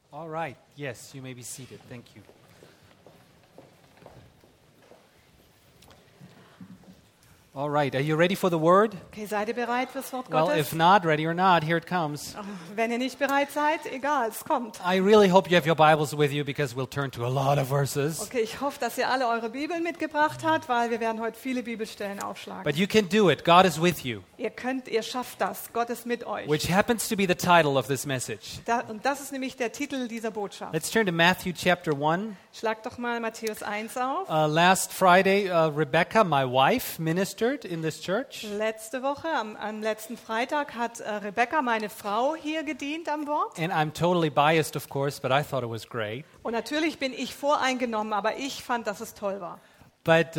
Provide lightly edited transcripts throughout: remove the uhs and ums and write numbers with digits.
All right. Yes, you may be seated. Thank you. All right. Are you ready for the word? Okay, seid ihr bereit fürs Wort Well, Gottes? if not, ready or not, here it comes. Wenn ihr nicht bereit seid, egal, es kommt. I really hope you have your Bibles with you because we'll turn to a lot of verses. Okay, ich hoffe, dass ihr alle eure Bibeln mitgebracht habt, weil wir werden heute viele Bibelstellen aufschlagen. But you can do it. God is with you, Ihr schafft das. Gott ist mit euch. which happens to be the title of this message. Und das ist nämlich der Titel dieser Botschaft. Let's turn to Matthew chapter 1. Schlagt doch mal Matthäus 1 auf. Last Friday, Rebecca, my wife, ministered in this church. Letzte Woche, am letzten Freitag, hat Rebecca, meine Frau, hier gedient am Wort. And I'm totally biased, of course, but I thought it was great. Und natürlich bin ich voreingenommen, aber ich fand, dass es toll war. But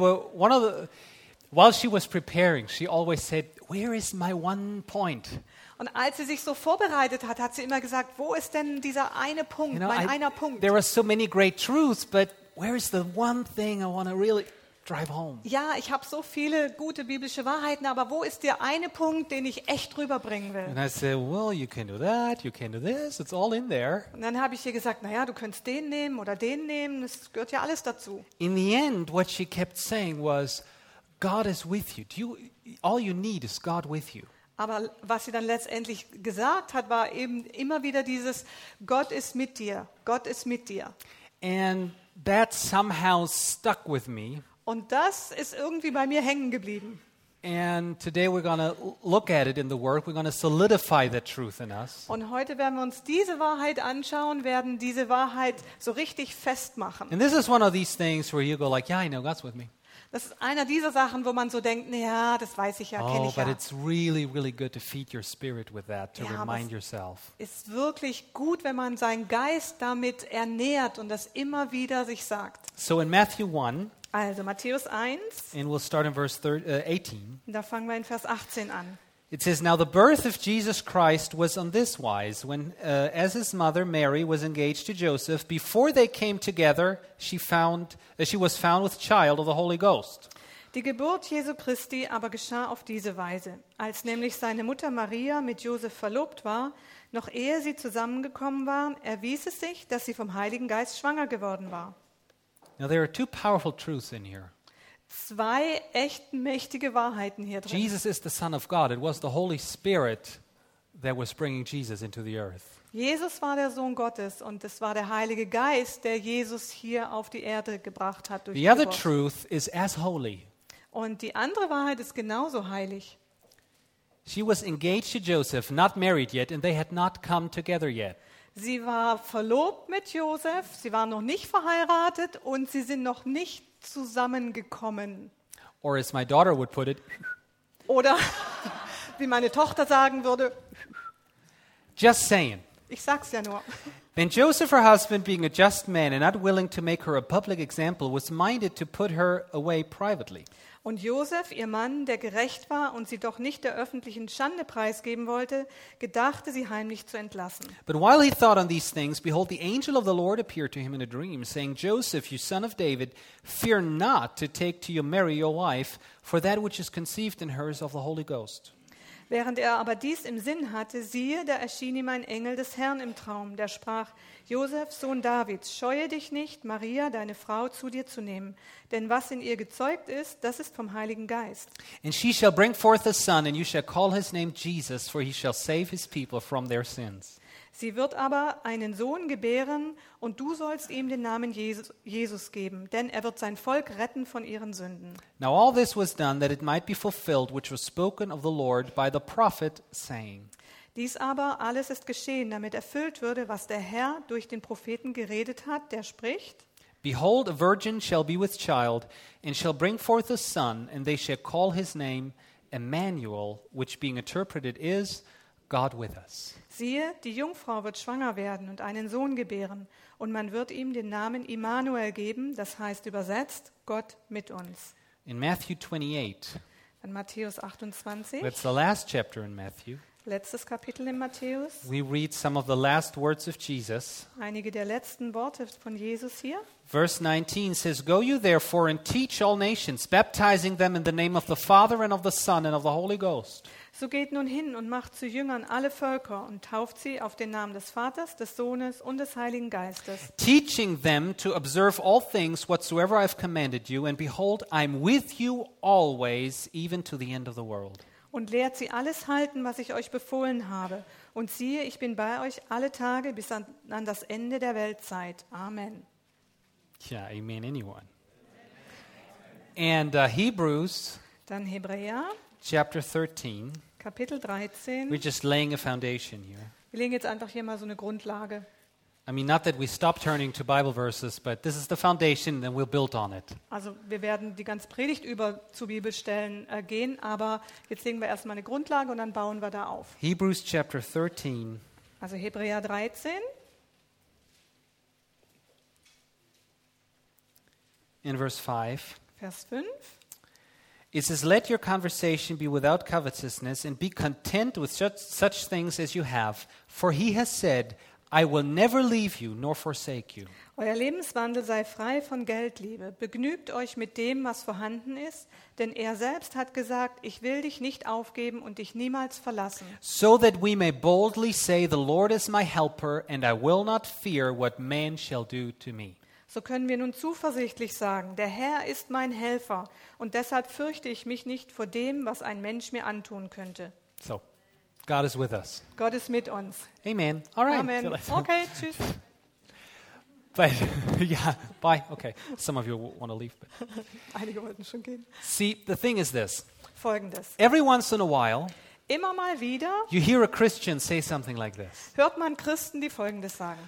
while she was preparing, she always said, "Where is my one point?" Und als sie sich so vorbereitet hat, hat sie immer gesagt, wo ist denn dieser eine Punkt, einer Punkt? There are so many great truths, but where is the one thing I want to really drive home? Ja, ich habe so viele gute biblische Wahrheiten, aber wo ist der eine Punkt, den ich echt rüberbringen will? And I said, well, you can do that, you can do this, it's all in there. Und dann habe ich ihr gesagt, naja, du könntest den nehmen oder den nehmen, das gehört ja alles dazu. In the end, what she kept saying was, God is with you. All you need is God with you. Aber was sie dann letztendlich gesagt hat, war eben immer wieder dieses, Gott ist mit dir, Gott ist mit dir. And that somehow stuck with me. Und das ist irgendwie bei mir hängen geblieben. And today we're going to look at it in the Word. We're going to solidify that truth in us. Und heute werden wir uns diese Wahrheit anschauen, werden diese Wahrheit so richtig festmachen. And this is one of these things where you go like, yeah, I know God's with me. Das ist einer dieser Sachen, wo man so denkt, ja, das weiß ich ja, kenne Oh, ich but ja. it's really, really good to feed your spirit with that, to Ja, aber remind es- yourself. Ist wirklich gut, wenn man seinen Geist damit ernährt und das immer wieder sich sagt. So in Matthew 1, Also Matthäus 1, and we'll start in verse 18. da fangen wir in Vers 18 an. It says, "Now the birth of Jesus Christ was on this wise. When, as his mother Mary was engaged to Joseph, before they came together, she was found with child of the Holy Ghost. Die Geburt Jesu Christi aber geschah auf diese Weise. Als nämlich seine Mutter Maria mit Josef verlobt war, noch ehe sie zusammengekommen waren, erwies es sich, dass sie vom Heiligen Geist schwanger geworden war. Now there are two powerful truths in here. Zwei echt mächtige Wahrheiten hier drin. Jesus is the Son of God. It was the Holy Spirit that was bringing Jesus into the earth. Jesus war der Sohn Gottes und es war der Heilige Geist, der Jesus hier auf die Erde gebracht hat. Durch The die other Geburt. truth is as holy. Und die andere Wahrheit ist genauso heilig. She was engaged to Joseph, not married yet, and they had not come together yet. Sie war verlobt mit Josef, sie waren noch nicht verheiratet und sie sind noch nicht zusammengekommen. Or as my daughter would put it, Oder wie meine Tochter sagen würde, just saying. ich sag's ja nur. Then Joseph, her husband, being a just man and not willing to make her a public example, was minded to put her away privately. Und Josef, ihr Mann, der gerecht war und sie doch nicht der öffentlichen Schande preisgeben wollte, gedachte, sie heimlich zu entlassen. But while he thought on these things, behold, the angel of the Lord appeared to him in a dream, saying, Joseph, you son of David, fear not to take to you Mary your wife, for that which is conceived in her is of the Holy Ghost. Während er aber dies im Sinn hatte, siehe, da erschien ihm ein Engel des Herrn im Traum, der sprach, Josef, Sohn Davids, scheue dich nicht, Maria, deine Frau, zu dir zu nehmen, denn was in ihr gezeugt ist, das ist vom Heiligen Geist. And she shall bring forth a son, and you shall call his name Jesus, for he shall save his people from their sins. Sie wird aber einen Sohn gebären, und du sollst ihm den Namen Jesus geben, denn er wird sein Volk retten von ihren Sünden. Now all this was done that it might be fulfilled, which was spoken of the Lord by the prophet, saying, Dies aber alles ist geschehen, damit erfüllt würde, was der Herr durch den Propheten geredet hat, der spricht, Behold, a virgin shall be with child, and shall bring forth a son, and they shall call his name Emmanuel, which being interpreted is, God with us. siehe, die Jungfrau wird schwanger werden und einen Sohn gebären, und man wird ihm den Namen Immanuel geben, das heißt übersetzt, Gott mit uns. In Matthew 28, Dann Matthäus 28, that's the last chapter in Matthew, letztes Kapitel in Matthäus, we read some of the last words of Jesus. einige der letzten Worte von Jesus hier. Verse 19 says, Go you therefore and teach all nations, baptizing them in the name of the Father and of the Son and of the Holy Ghost. So geht nun hin und macht zu Jüngern alle Völker und tauft sie auf den Namen des Vaters, des Sohnes und des Heiligen Geistes, teaching them to observe all things whatsoever I have commanded you, and behold, I'm with you always, even to the end of the world. und lehrt sie alles halten, was ich euch befohlen habe. Und siehe, ich bin bei euch alle Tage bis an das Ende der Weltzeit. Amen. Yeah, amen, anyone. And Hebrews Dann Hebräer, chapter 13. Kapitel 13. We're just laying a foundation here. Wir legen jetzt einfach hier mal so eine Grundlage. I mean, not that we stop turning to Bible verses, but this is the foundation, and we'll build on it. Also wir werden die ganze Predigt über zu Bibelstellen gehen, aber jetzt legen wir erstmal eine Grundlage und dann bauen wir da auf. Hebrews chapter 13, Also Hebräer 13, in verse 5. Vers 5. It says, "Let your conversation be without covetousness, and be content with such things as you have. For he has said, I will never leave you nor forsake you." Euer Lebenswandel sei frei von Geldliebe. Begnügt euch mit dem, was vorhanden ist, denn er selbst hat gesagt, ich will dich nicht aufgeben und dich niemals verlassen. So that we may boldly say, The Lord is my helper, and I will not fear what man shall do to me. So können wir nun zuversichtlich sagen, der Herr ist mein Helfer und deshalb fürchte ich mich nicht vor dem, was ein Mensch mir antun könnte. So, God is with us. Gott ist mit uns. Amen. All right. Amen. Okay, tschüss. But yeah, bye. Okay. Some of you want to leave. But. Einige wollten schon gehen. See, the thing is this. Folgendes. Every once in a while, Immer mal wieder you hear a Christian say something like this. hört man Christen, die Folgendes sagen.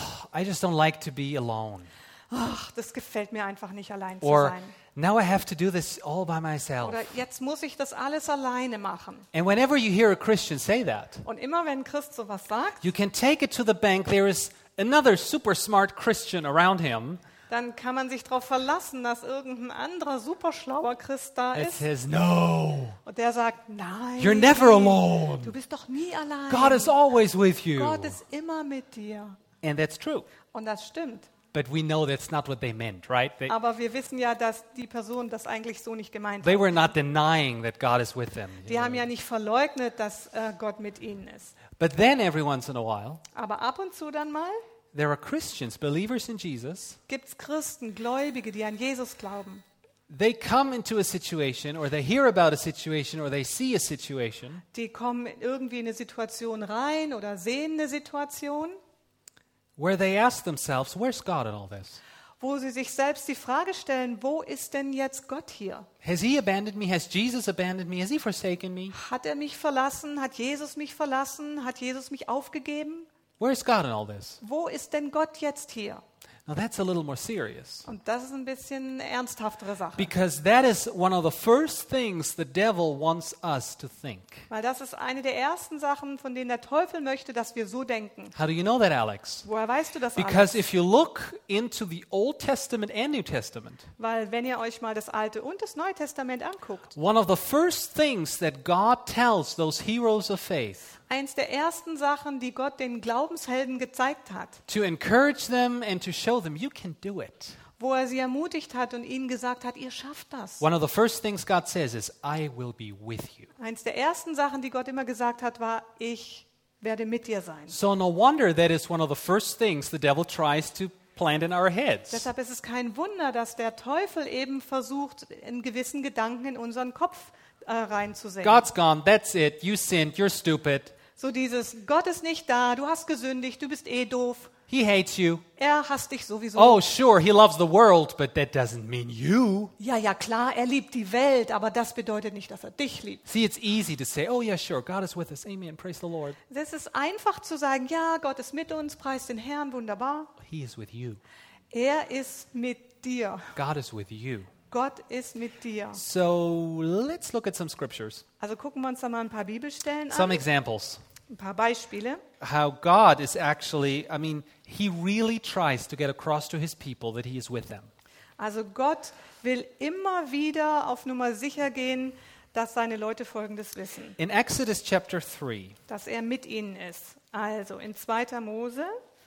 I just don't like to be alone. Ach, das gefällt mir einfach nicht, allein zu Or, sein. now I have to do this all by myself. Oder jetzt muss ich das alles alleine machen. And whenever you hear a Christian say that, Und immer wenn ein Christ sowas sagt, you can take it to the bank. There is another super smart Christian around him dann kann man sich darauf verlassen, dass irgendein anderer super schlauer Christ da that ist says, No, und der sagt, nein, you're never alone. du bist doch nie allein. God is always with you. Gott ist immer mit dir. And that's true. Und das stimmt. But we know that's not what they meant, right? Aber wir wissen ja, dass die Person das eigentlich so nicht gemeint They hat. were not denying that God is with them. Die haben ja nicht verleugnet, dass Gott mit ihnen ist. But then every once in a while, Aber ab und zu dann mal there are Christians, believers in Jesus. gibt es Christen, Gläubige, die an Jesus glauben. They come into a situation, or they hear about a situation, or they see a situation Die kommen irgendwie in eine Situation rein oder sehen eine Situation, where they ask themselves, where's God in all this? wo sie sich selbst die Frage stellen, wo ist denn jetzt Gott hier? Has he abandoned me? Has Jesus abandoned me? Has he forsaken me? Hat er mich verlassen? Hat Jesus mich verlassen? Hat Jesus mich aufgegeben? Where's God in all this? Wo ist denn Gott jetzt hier? Now that's a little more serious. Und das ist ein bisschen eine ernsthaftere Sache. Because that is one of the first things the devil wants us to think. Weil das ist eine der ersten Sachen, von denen der Teufel möchte, dass wir so denken. How do you know that, Alex? Woher weißt du das alles? Because if you look into the Old Testament and New Testament, Weil wenn ihr euch mal das Alte und das Neue Testament anguckt, one of the first things that God tells those heroes of faith eins der ersten Sachen, die Gott den Glaubenshelden gezeigt hat, to encourage them and to show them you can do it. wo er sie ermutigt hat und ihnen gesagt hat, ihr schafft das. One of the first things God says is, I will be with you. Eins der ersten Sachen, die Gott immer gesagt hat, war, ich werde mit dir sein. So no wonder that is one of the first things the devil tries to plant in our heads. Deshalb ist es kein Wunder, dass der Teufel eben versucht, einen gewissen Gedanken in unseren Kopf reinzusetzen. God's gone, that's it, you sinned, you're stupid, So dieses, Gott ist nicht da, du hast gesündigt, du bist eh doof, he hates you. er hasst dich sowieso. Oh, sure, he loves the world, but that doesn't mean you. Ja, klar, er liebt die Welt, aber das bedeutet nicht, dass er dich liebt. See, it's easy to say, oh yeah, sure, God is with us, amen, praise the Lord. Es ist einfach zu sagen, ja, Gott ist mit uns, preis den Herrn, wunderbar. He is with you. Er ist mit dir. God is with you. Gott ist mit dir. So let's look at some scriptures, Also gucken wir uns da mal ein paar Bibelstellen some an, examples. ein paar Beispiele. How God is actually, I mean, he really tries to get across to his people that he is with them. Also Gott will immer wieder auf Nummer sicher gehen, dass seine Leute Folgendes wissen, In Exodus chapter 3, dass er mit ihnen ist. Also in 2. Mose,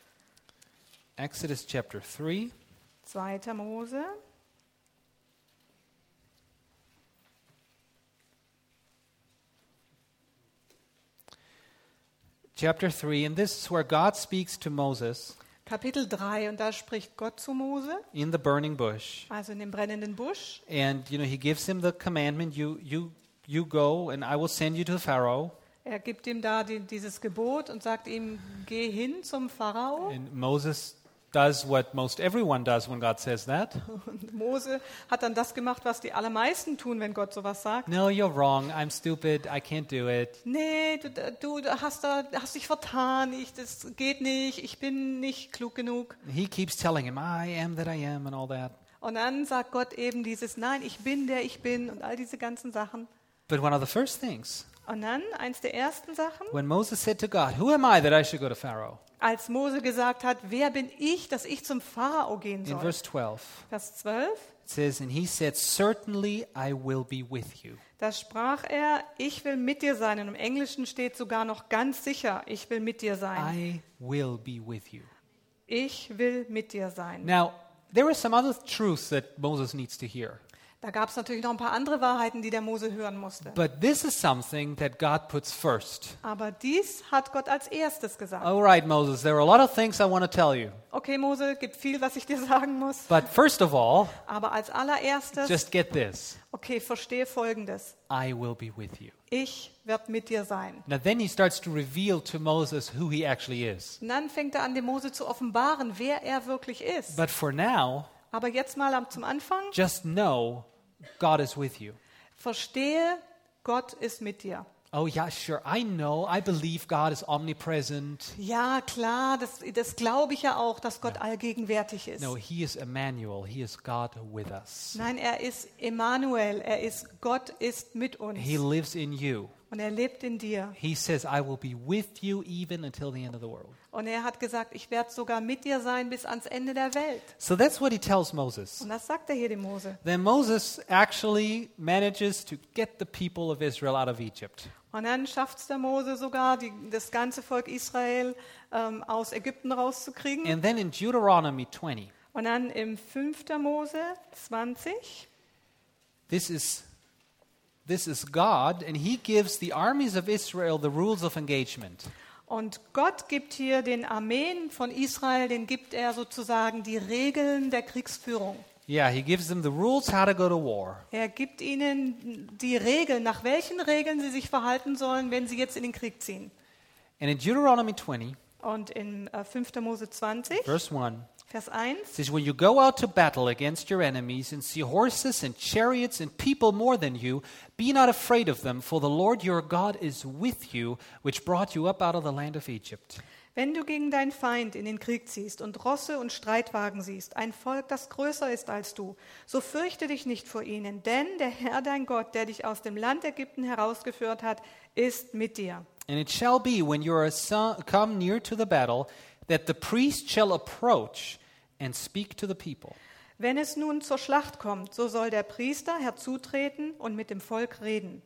Exodus chapter 3, 2. Mose, chapter 3, and this is where God speaks to Moses Kapitel 3, und da spricht Gott zu Mose, in the burning bush. also in dem brennenden Busch. And, he gives him the commandment, you go and I will send you to Pharaoh. Er gibt ihm da dieses Gebot und sagt ihm, geh hin zum Pharao. And Moses does what most everyone does when God says that. Und Mose hat dann das gemacht, was die allermeisten tun, wenn Gott sowas sagt. No, you're wrong. I'm stupid. I can't do it. Nee, du hast dich vertan, das geht nicht, ich bin nicht klug genug. He keeps telling him, I am that I am and all that. Und dann sagt Gott eben dieses, nein, ich bin der ich bin und all diese ganzen Sachen. But one of the first things, Und dann, eins der ersten Sachen, when Moses said to God, who am I that I should go to Pharaoh? als Mose gesagt hat, wer bin ich, dass ich zum Pharao gehen In soll? verse 12, Vers 12, it says, and he said, certainly I will be with you. da sprach er, ich will mit dir sein. Und im Englischen steht sogar noch ganz sicher, ich will mit dir sein. I will be with you. Ich will mit dir sein. Now, there are some other truths that Moses needs to hear. Da gab es natürlich noch ein paar andere Wahrheiten, die der Mose hören musste. But this is something that God puts first. Aber dies hat Gott als erstes gesagt. All right, Moses, there are a lot of things I want to tell you. Okay, Mose, gibt viel, was ich dir sagen muss. But first of all, Aber als allererstes, just get this. okay, verstehe Folgendes. I will be with you. Ich werde mit dir sein. Now then he starts to reveal to Moses who he actually is. Und dann fängt er an, dem Mose zu offenbaren, wer er wirklich ist. But for now, Aber jetzt mal zum Anfang, just know God is with you. verstehe, Gott ist mit dir. Oh yeah, sure, I know. I believe God is omnipresent. Ja, klar, das glaube ich ja auch, dass Gott allgegenwärtig ist. No, he is Emmanuel. He is God with us. Nein, er ist Emmanuel, Gott ist mit uns. He lives in you. Und er lebt in dir. He says, I will be with you even until the end of the world. Und er hat gesagt, ich werde sogar mit dir sein bis ans Ende der Welt. So that's what he tells Moses. Und das sagt er hier dem Mose. Then Moses actually manages to get the people of Israel out of Egypt. Und dann schafft es der Mose sogar, das ganze Volk Israel aus Ägypten rauszukriegen. And then in Deuteronomy 20, Und dann im 5. Mose 20, this is God, and he gives the armies of Israel the rules of engagement. und Gott gibt hier den Armeen von Israel, den gibt er sozusagen die Regeln der Kriegsführung. Yeah, he gives them the rules how to go to war. Er gibt ihnen die Regeln, nach welchen Regeln sie sich verhalten sollen, wenn sie jetzt in den Krieg ziehen. And in Deuteronomy 20, Und in 5. Mose 20, verse 1, Vers 1, it says, when you go out to battle against your enemies and see horses and chariots and people more than you, be not afraid of them, for the Lord your God is with you, which brought you up out of the land of Egypt. wenn du gegen deinen Feind in den Krieg ziehst und Rosse und Streitwagen siehst, ein Volk, das größer ist als du, so fürchte dich nicht vor ihnen, denn der Herr dein Gott, der dich aus dem Land Ägypten herausgeführt hat, ist mit dir. And it shall be, when you are come near to the battle, that the priest shall approach and speak to the people. Wenn es nun zur Schlacht kommt, so soll der Priester herzutreten und mit dem Volk reden.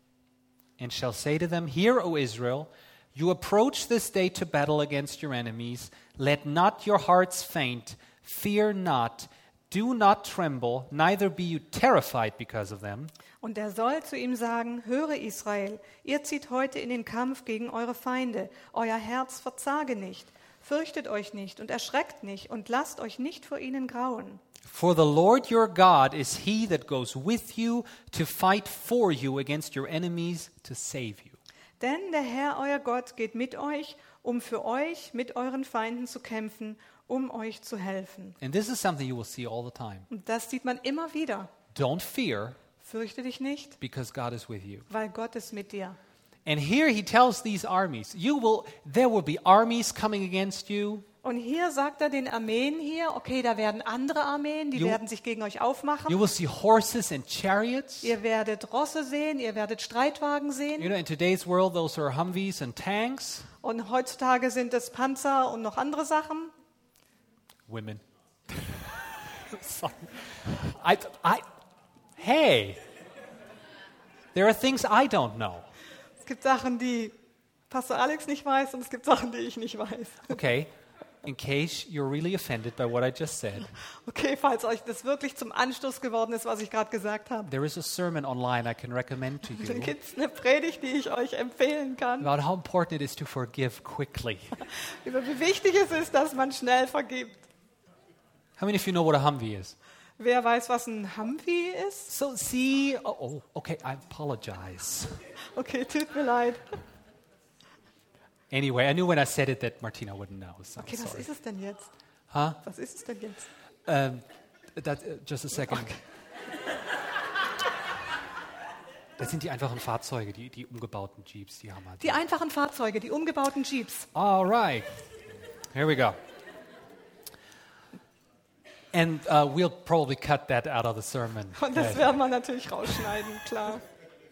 And shall say to them, Hear, O Israel, you approach this day to battle against your enemies. Let not your hearts faint. Fear not. Do not tremble, neither be you terrified because of them. Und er soll zu ihm sagen, höre Israel, ihr zieht heute in den Kampf gegen eure Feinde. Euer Herz verzage nicht. Fürchtet euch nicht und erschreckt nicht und lasst euch nicht vor ihnen grauen. For the Lord your God is he that goes with you to fight for you against your enemies to save you. Denn der Herr, euer Gott, geht mit euch, um für euch mit euren Feinden zu kämpfen, um euch zu helfen. And this is something you will see all the time. Und das sieht man immer wieder. Don't fear, Fürchte dich nicht, because God is with you. weil Gott ist mit dir. And here he tells these armies, there will be armies coming against you. Und hier sagt er den Armeen hier, okay, da werden andere Armeen, die werden sich gegen euch aufmachen. You will see horses and chariots. Ihr werdet Rosse sehen, ihr werdet Streitwagen sehen. You know, in today's world, those are Humvees and tanks. Und heutzutage sind es Panzer und noch andere Sachen. Women. Sorry. Hey, there are things I don't know. Es gibt Sachen, die Pastor Alex nicht weiß und es gibt Sachen, die ich nicht weiß. Okay, in case you're really offended by what I just said, Okay, falls euch das wirklich zum Anstoß geworden ist, was ich gerade gesagt habe. there is a sermon online I can recommend to Dann you gibt es eine Predigt, die ich euch empfehlen kann, about how important it is to forgive quickly. über wie wichtig es ist, dass man schnell vergibt. How many of you know what a Humvee is? Wer weiß, was ein Humvee ist? So, see, okay, I apologize. Okay, tut mir leid. Anyway, I knew when I said it that Martina wouldn't know, so Okay, was sorry. ist es denn jetzt? Huh? Was ist es denn jetzt? Just a second. Das sind die einfachen Fahrzeuge, die umgebauten Jeeps, die haben halt. Die einfachen Fahrzeuge, die umgebauten Jeeps. All right, here we go. And we'll probably cut that out of the sermon. Und das werden wir natürlich rausschneiden, klar.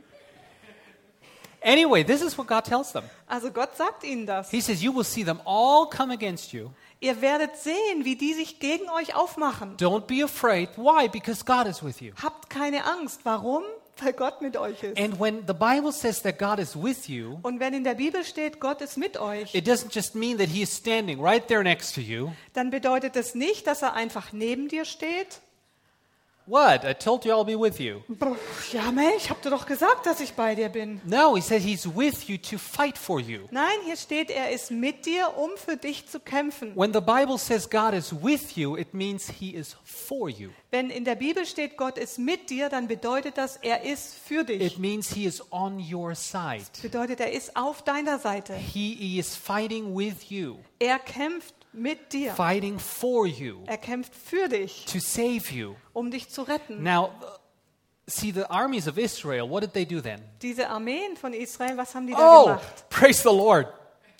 Anyway, this is what God tells them. Also Gott sagt ihnen das. He says, you will see them all come against you. Ihr werdet sehen, wie die sich gegen euch aufmachen. Don't be afraid. Why? Because God is with you. Habt keine Angst. Warum? Weil Gott mit euch ist. And when the Bible says that God is with you, Und wenn in der Bibel steht, Gott ist mit euch, it doesn't just mean that He is standing right there next to you. dann bedeutet es nicht, dass er einfach neben dir steht. What? I told you I'll be with you. Ja, Mensch, ich hab dir doch gesagt, dass ich bei dir bin. No, He said He's with you to fight for you. Nein, hier steht, er ist mit dir, um für dich zu kämpfen. When the Bible says God is with you, it means He is for you. Wenn in der Bibel steht, Gott ist mit dir, dann bedeutet das, er ist für dich. It means He is on your side. Bedeutet, er ist auf deiner Seite. He is fighting with you, Er kämpft mit dir. fighting for you, Er kämpft für dich, to save you. um dich zu retten. Now, see, the armies of Israel, what did they do then? Diese Armeen von Israel, was haben die da Oh, gemacht? praise the Lord.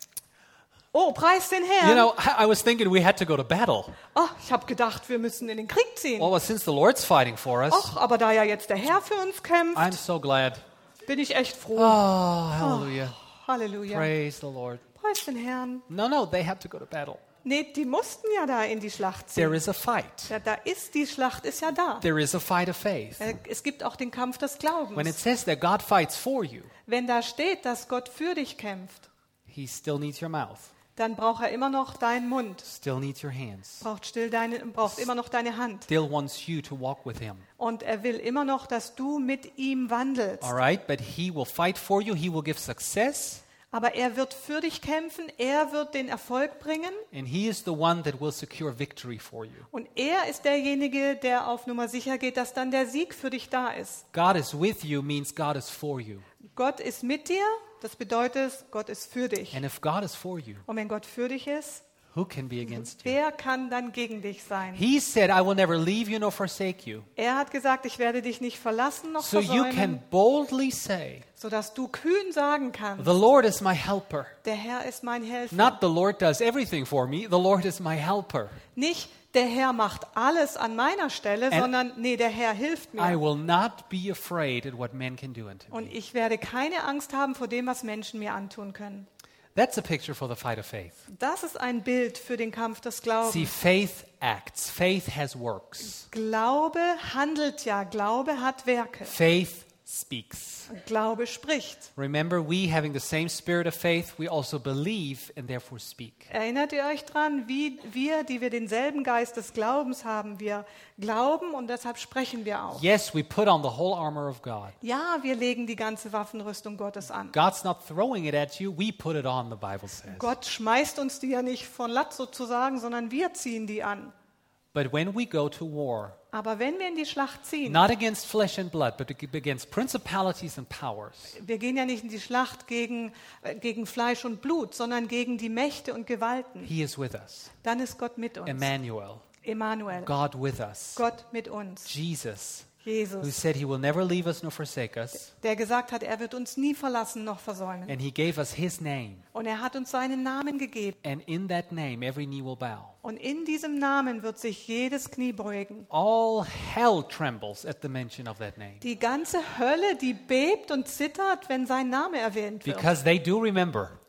Oh, preis den You Herrn. know, I was thinking we had to go to battle. Oh, ich habe gedacht, wir müssen in den Krieg ziehen. Well, since the Lord's fighting for us, Och, aber da ja jetzt der Herr für uns kämpft, I'm so glad. bin ich echt froh. Oh, hallelujah. Halleluja. Praise the Lord. Preis den Herrn. No, they had to go to battle. Nee, die mussten ja da in die Schlacht There ziehen. is a fight. Ja, da ist die Schlacht, ist ja da. There is a fight of faith. Es gibt auch den Kampf des When it Glaubens. says that God fights for you, Wenn da steht, dass Gott für dich kämpft, He still needs your mouth, dann braucht er immer noch deinen Mund, still needs your hands, braucht immer noch deine Hand. still wants you to walk with Him. Und er will immer noch, dass du mit ihm wandelst. All right? But He will fight for you, He will give success, Aber er wird für dich kämpfen, er wird den Erfolg bringen and He is the one that will secure victory for you. und er ist derjenige, der auf Nummer sicher geht, dass dann der Sieg für dich da ist. God is with you means God is for you. Gott ist mit dir, das bedeutet, Gott ist für dich. And if God is for you, Und wenn Gott für dich ist, who can be against you? wer kann dann gegen dich sein? He said, I will never leave you nor forsake you. Er hat gesagt, ich werde dich nicht verlassen noch So you can versäumen, boldly say, sodass du kühn sagen kannst, the Lord is my helper. der Herr ist mein Helfer. Not the Lord does everything for me, the Lord is my helper. Nicht, der Herr macht alles an meiner Stelle, sondern, nee, der Herr hilft I mir. will not be afraid at what men can do unto Und me. ich werde keine Angst haben vor dem, was Menschen mir antun können. That's a picture for the fight of faith. Das ist ein Bild für den Kampf des See, Glaubens. faith acts. Faith has works. Glaube handelt ja, Glaube hat Werke. Faith speaks. Glaube spricht. Remember, we having the same spirit of faith, we also believe and therefore speak. Erinnert ihr euch dran, wie wir, die wir denselben Geist des Glaubens haben, wir glauben und deshalb sprechen wir auch. Yes, we put on the whole armor of God. Ja, wir legen die ganze Waffenrüstung Gottes an. God's not throwing it at you, we put it on, the Bible says. Gott schmeißt uns die ja nicht von Latz sozusagen, sondern wir ziehen die an. But when we go to war, Aber wenn wir in die Schlacht ziehen, not against flesh and blood, but against principalities and powers, wir gehen ja nicht in die Schlacht gegen Fleisch und Blut, sondern gegen die Mächte und Gewalten, He is with us. dann ist Gott mit uns. Emmanuel, Emmanuel, God with us. Gott mit uns. Jesus, who Jesus, said He will never leave us nor forsake us, der gesagt hat, er wird uns nie verlassen noch versäumen. and He gave us His name. Und er hat uns seinen Namen gegeben. And in that name, every knee will bow. Und in diesem Namen wird sich jedes Knie beugen. All hell trembles at the mention of that name. Die ganze Hölle, die bebt und zittert, wenn sein Name erwähnt wird. Because they do remember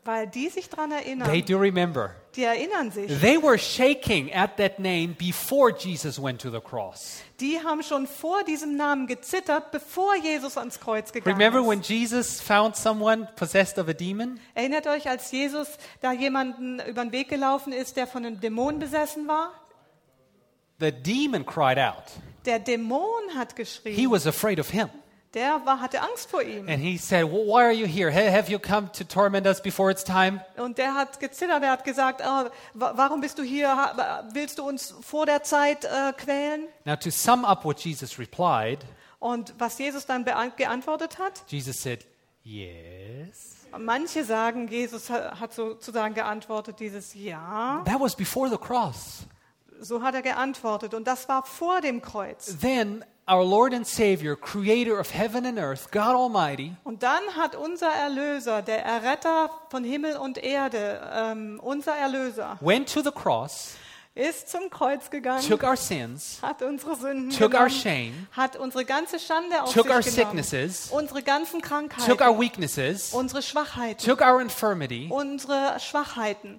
Weil die sich daran They erinnern. do remember. Die erinnern sich. They were shaking at that name before Jesus went to the cross. Die haben schon vor diesem Namen gezittert, bevor Jesus ans Kreuz gegangen Remember ist. when Jesus found someone possessed of a demon? Erinnert euch, als Jesus da jemanden über den Weg gelaufen ist, der von einem Dämon besessen war? The demon cried out. Der Dämon hat He geschrien. was afraid of him. Hatte Angst vor ihm. And he said, well, why are you here? Have you come to torment us before it's time? Und der hat gezittert, er hat gesagt, warum bist du hier? Willst du uns vor der Zeit quälen? Now, to sum up what Jesus replied, Und was Jesus dann geantwortet hat? Jesus said, yes. Manche sagen, Jesus hat sozusagen geantwortet, dieses Ja. That was before the cross. So hat er geantwortet. Und das war vor dem Kreuz. Then our Lord and Savior, creator of heaven and earth, God Almighty, Und dann hat unser Erlöser, der Erretter von Himmel und Erde, unser Erlöser, went to the cross, ist zum Kreuz gegangen, took our sins, hat unsere Sünden took our genommen, shame, hat unsere ganze Schande auf took our sich genommen, sicknesses, unsere ganzen took Krankheiten, our weaknesses, unsere Schwachheiten, took our infirmity, unsere Schwachheiten.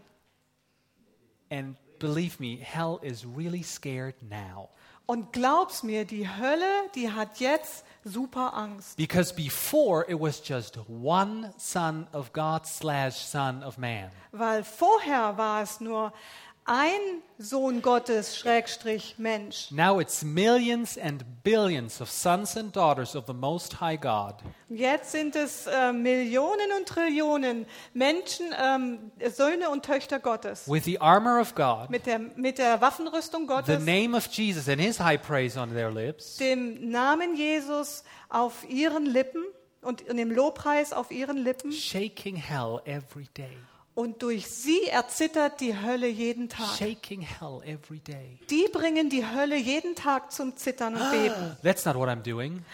and believe me, hell is really scared now. Und glaub's mir, die Hölle, die hat jetzt super Angst. Because before it was just one son of God / son of man. Weil vorher war es nur ein Sohn Gottes, Schrägstrich Mensch. Now it's millions and billions of sons and daughters of the Most High God. Jetzt sind es Millionen und Trillionen Menschen, Söhne und Töchter Gottes. With the armor of God, Mit der Waffenrüstung the Gottes, name of Jesus and his high praise on their lips, dem Namen Jesus auf ihren Lippen und dem Lobpreis auf ihren Lippen. shaking hell every day. Und durch sie erzittert die Hölle jeden Tag. Shaking hell every day. Die bringen die Hölle jeden Tag zum Zittern und Beben. That's not what I'm doing.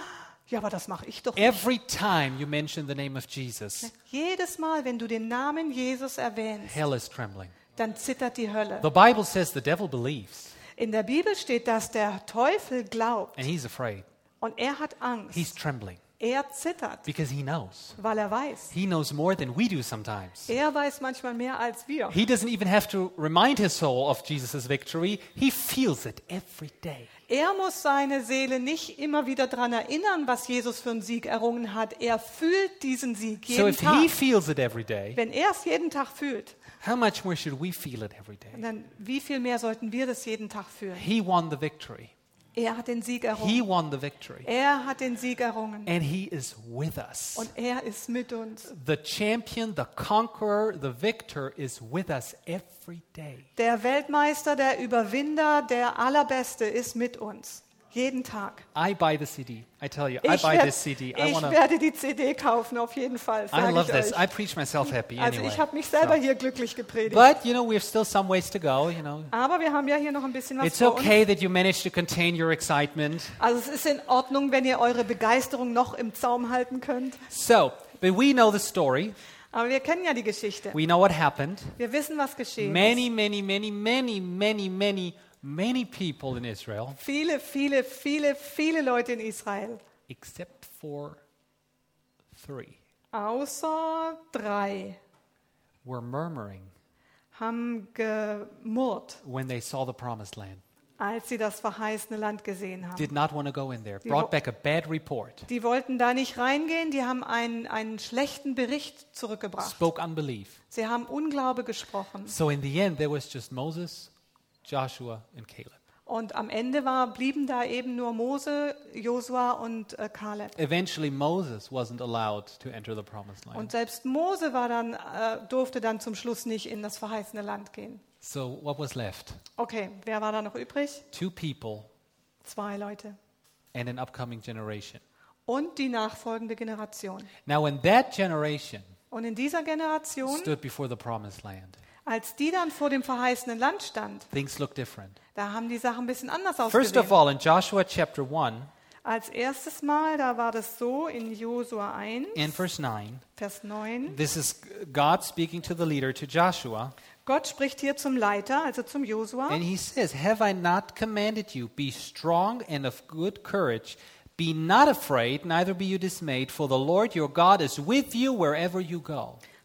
Ja, aber das mache ich doch nicht. Every time you mention the name of Jesus, Jedes Mal, wenn du den Namen Jesus erwähnst, hell is trembling. dann zittert die Hölle. The Bible says the devil believes, In der Bibel steht, dass der Teufel glaubt and he's afraid. und er hat He's Angst. trembling Er zittert, because he knows. weil er weiß. He knows more than we do sometimes. Er weiß manchmal mehr als wir. He doesn't even have to remind his soul of Jesus' victory. He feels it every day. Er muss seine Seele nicht immer wieder daran erinnern, was Jesus für einen Sieg errungen hat. Er fühlt diesen Sieg So jeden if Tag. he feels it every day, Wenn er es jeden Tag fühlt, how much more should we feel it every day? dann wie viel mehr sollten wir das jeden Tag fühlen? He won the victory. Er hat den Sieg He errungen. won the victory. Er hat den Sieg errungen. And he is with us. Und er ist mit uns. The champion, the conqueror, the victor is with us every day. Der Weltmeister, der Überwinder, der Allerbeste ist mit uns. Jeden Tag. I buy the CD. I tell you, I buy this CD. I werde die CD kaufen, auf jeden Fall. I Sag love ich this. euch. I preach myself happy Also anyway. ich habe mich selber So. hier glücklich gepredigt. But, you know, we have still some ways to go, you know. Aber wir haben ja hier noch ein bisschen was It's vor okay uns. that you managed to contain your excitement. Also es ist in Ordnung, wenn ihr eure Begeisterung noch im Zaum halten könnt. So, but we know the story. Aber wir kennen ja die Geschichte. We know what happened. Wir wissen, was geschehen ist. Many people in Israel, Viele Leute in Israel. except for 3, Außer 3 were murmuring haben gemurrt, when they saw the promised land. als sie das verheißene Land gesehen haben. Did not want to go in there. Brought back a bad report. Die wollten da nicht reingehen, die haben einen schlechten Bericht zurückgebracht. Spoke unbelief. Sie haben Unglaube gesprochen. So in the end, there was just Moses, Joshua, and Caleb. Und am Ende blieben da eben nur Mose, Josua und Kaleb. Eventually, Moses wasn't allowed to enter the promised land. Und selbst Mose durfte dann zum Schluss nicht in das verheißene Land gehen. So what was left? Okay, wer war da noch übrig? 2 people 2 Leute. and an upcoming generation. Und die nachfolgende Generation. Now, when that generation Und in dieser Generation, stood before the promised land, als die dann vor dem verheißenen Land stand, things looked different. da haben die Sachen ein bisschen anders First of ausgesehen. all, in Joshua chapter 1 Als erstes Mal, da war das so in Josua 1, and verse 9, Vers 9. this is God speaking to the leader, to Joshua, Gott spricht hier zum Leiter, also zum Josua. and he says, "Have I not commanded you, be strong and of good courage, be not afraid, neither be you dismayed, for the Lord your God is with you wherever you go."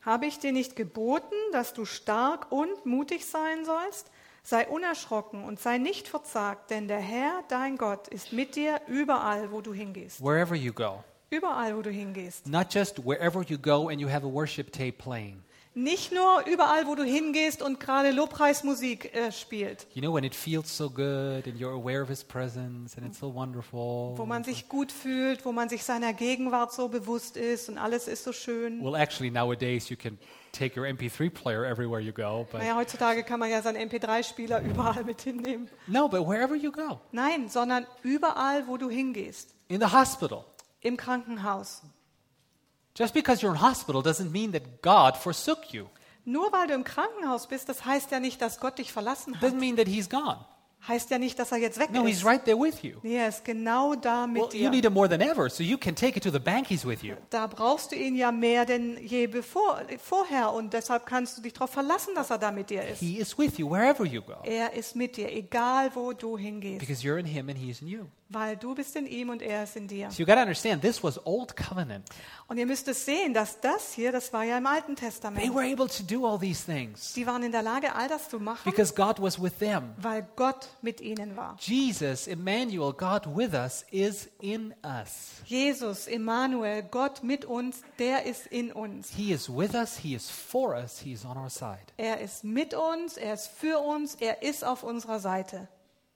Habe ich dir nicht geboten, dass du stark und mutig sein sollst? Sei unerschrocken und sei nicht verzagt, denn der Herr, dein Gott, ist mit dir überall, wo du hingehst. Wherever you go. Überall, wo du hingehst. Not just wherever you go and you have a worship tape playing. Nicht nur überall, wo du hingehst und gerade Lobpreismusik spielt, You know, when it feels so good and you're aware of His presence and it's so wonderful. wo man sich gut fühlt, wo man sich seiner Gegenwart so bewusst ist und alles ist so schön. Well, actually, nowadays you can take your MP3 player everywhere you go. But Naja, heutzutage kann man ja seinen MP3-Spieler überall mit hinnehmen. no, but wherever you go. Nein, sondern überall, wo du hingehst. In the hospital. Im Krankenhaus. Just because you're in hospital doesn't mean that God forsook you. Nur weil du im Krankenhaus bist, das heißt ja nicht, dass Gott dich verlassen hat. Doesn't mean that He's gone. Heißt ja nicht, dass er jetzt weg No, He's ist. right there with you. Nee, er ist genau da mit Well, you dir. need Him more than ever, so you can take it to the bank. He's with you. Da brauchst du ihn ja mehr denn je vorher und deshalb kannst du dich darauf verlassen, dass er da mit dir ist. He is with you wherever you go. Er ist mit dir, egal wo du hingehst, Because you're in Him and He's in you. weil du bist in ihm und er ist in dir. So you got to understand, this was Old Covenant. Und ihr müsst es sehen, dass das hier, das war ja im Alten They Testament. were able to do all these things Die waren in der Lage, all das zu machen, because God was with them. weil Gott mit ihnen war. Jesus, Emmanuel, God with us, is in us. Jesus, Emmanuel, Gott mit uns, der ist in uns. He is with us, He is for us, He is on our side. Er ist mit uns, er ist für uns, er ist auf unserer Seite.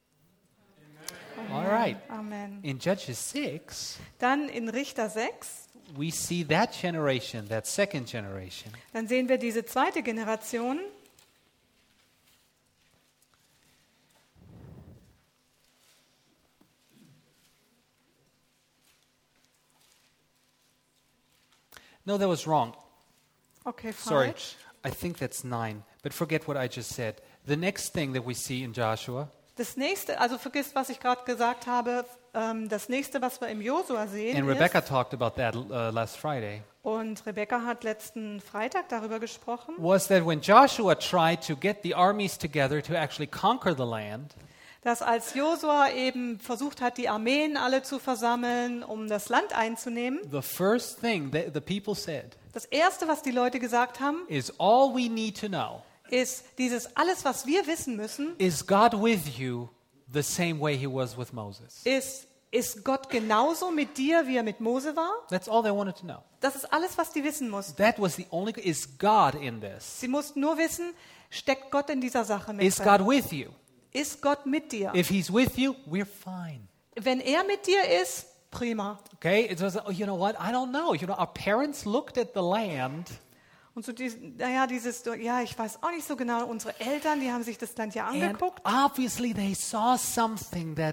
All right. Amen. In Judges 6, Dann in Richter 6, we see that generation, that second generation, dann sehen wir diese zweite Generation. No, that was wrong. Okay, Sorry. falsch. I think that's 9. But forget what I just said. The next thing that we see in Joshua Das nächste, also vergiss, was ich gerade gesagt habe. Das nächste, was wir im Josua sehen, and Rebecca ist, talked about that last Friday, und Rebecca hat letzten Freitag darüber gesprochen, was that when Joshua tried to get the armies together to actually conquer the land, dass als Josua eben versucht hat, die Armeen alle zu versammeln, um das Land einzunehmen, the first thing that the people said das Erste, was die Leute gesagt haben, is all we need to know ist dieses alles, was wir wissen müssen, is God with you the same way He was with Moses. ist Gott genauso mit dir, wie er mit Mose war? That's all they wanted to know. Das ist alles, was die wissen mussten. That was the only, is God in this? Sie mussten nur wissen, steckt Gott in dieser Sache mit Is drin? God with you? Ist Gott mit dir? If He's with you, we're fine. Wenn er mit dir ist, prima. Okay? It was, oh, you know what? I don't know. You know, our parents looked at the land Und so ja, ich weiß auch nicht so genau, unsere Eltern, die haben sich das Land ja and angeguckt. obviously they saw something that,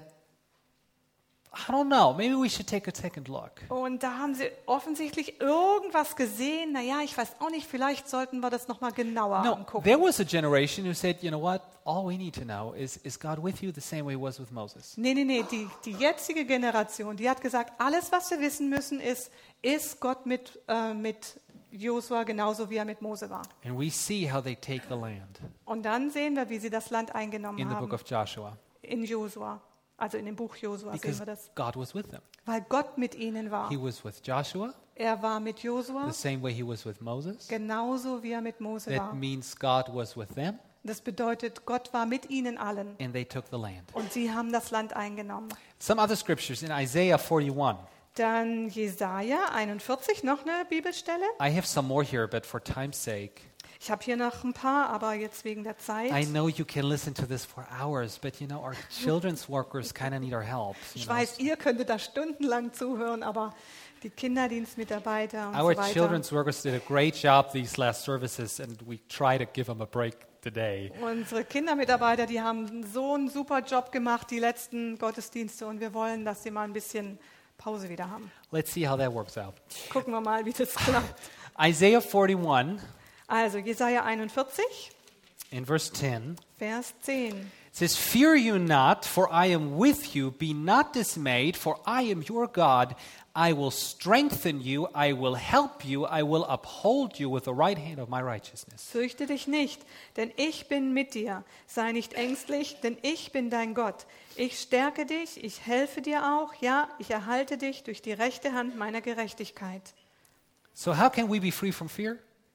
I don't know, maybe we should take a second look. Und da haben sie offensichtlich irgendwas gesehen. Naja, ich weiß auch nicht, vielleicht sollten wir das nochmal genauer No, angucken. there was a generation who said, you know what? All we need to know is God with you the same way He was with Moses? Nee, die jetzige Generation, die hat gesagt, alles, was wir wissen müssen, ist Gott mit Josua genauso, wie er mit Mose war. And we see how they take the land Und dann sehen wir, wie sie das Land eingenommen in the book haben. of Joshua In Josua, also in dem Buch Josua sehen because wir das. God was with them. Weil Gott mit ihnen war. He was with Joshua Er war mit Josua, the same way He was with Moses. genauso wie er mit Mose That war. means God was with them Das bedeutet, Gott war mit ihnen allen. and they took the land. Und sie haben das Land eingenommen. Some other scriptures in Isaiah 41. Dann Jesaja 41, noch eine Bibelstelle. I have some more here, but for time's sake, Ich habe hier noch ein paar, aber jetzt wegen der Zeit. I know you can listen to this for hours, but you know, our children's workers kind of need our help. Ich weiß, ihr könntet da stundenlang zuhören, aber die Kinderdienstmitarbeiter und Our so weiter. children's workers did a great job these last services, and we try to give them a break today. Unsere Kindermitarbeiter, die haben so einen super Job gemacht, die letzten Gottesdienste, und wir wollen, dass sie mal ein bisschen Pause wieder haben. Let's see how that works out. Gucken wir mal, wie das klappt. Isaiah 41 Also Jesaja 41, in verse 10 Vers 10. it says, "Fear you not, for I am with you. Be not dismayed, for I am your God. I will strengthen you. I will help you. I will uphold you with the right hand of my righteousness." Fürchte dich nicht, denn ich bin mit dir. Sei nicht ängstlich, denn ich bin dein Gott. Ich stärke dich, ich helfe dir auch. Ja, ich erhalte dich durch die rechte Hand meiner Gerechtigkeit. So how can we be free from fear?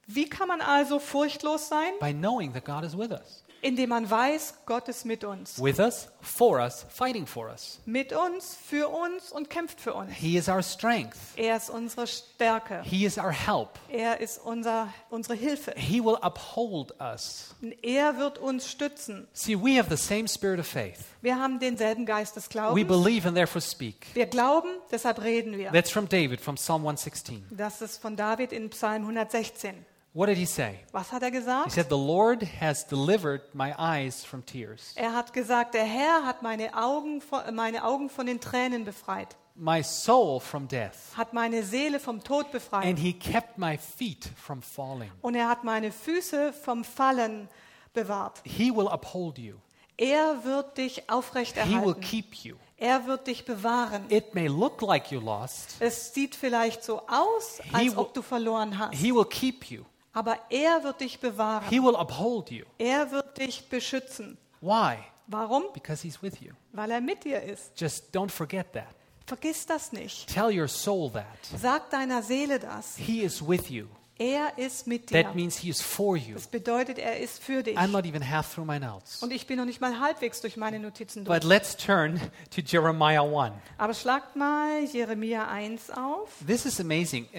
Wie kann man also furchtlos sein? By knowing that God is with us. Indem man weiß, Gott ist mit uns. With us, for us, fighting for us. Mit uns, für uns und kämpft für uns. He is our strength. Er ist unsere Stärke. He is our help. Er ist unsere Hilfe. He will uphold us. Er wird uns stützen. See, we have the same spirit of faith. Wir haben denselben Geist des We Glaubens. believe and therefore speak. Wir glauben, deshalb reden wir. That's from David, from Psalm 116. Das ist von David in Psalm 116. What did he say? Was hat er He gesagt? said, "The Lord has delivered my eyes from tears, Er hat gesagt, der Herr hat meine Augen von den Tränen befreit, my soul from death, hat meine Seele vom Tod befreit and he kept my feet from falling." und er hat meine Füße vom Fallen bewahrt. He will uphold you. Er wird dich He will aufrechterhalten. keep you. Er wird dich bewahren. It may look like you lost. Es sieht vielleicht so aus, He als will- ob du verloren hast. He will keep you. Aber er wird dich bewahren. He will uphold you. Er wird dich beschützen. Why? Warum? Because he's with you. Weil er mit dir ist. Just don't forget that. Vergiss das nicht. Tell your soul that. Sag deiner Seele das. He is with you. Er ist mit dir. That means he is for you. Das bedeutet, er ist für dich. I'm not even half through my notes. Und ich bin noch nicht mal halbwegs durch meine Notizen But durch. let's turn to Jeremiah 1. Aber schlagt mal Jeremia 1 auf. This is amazing.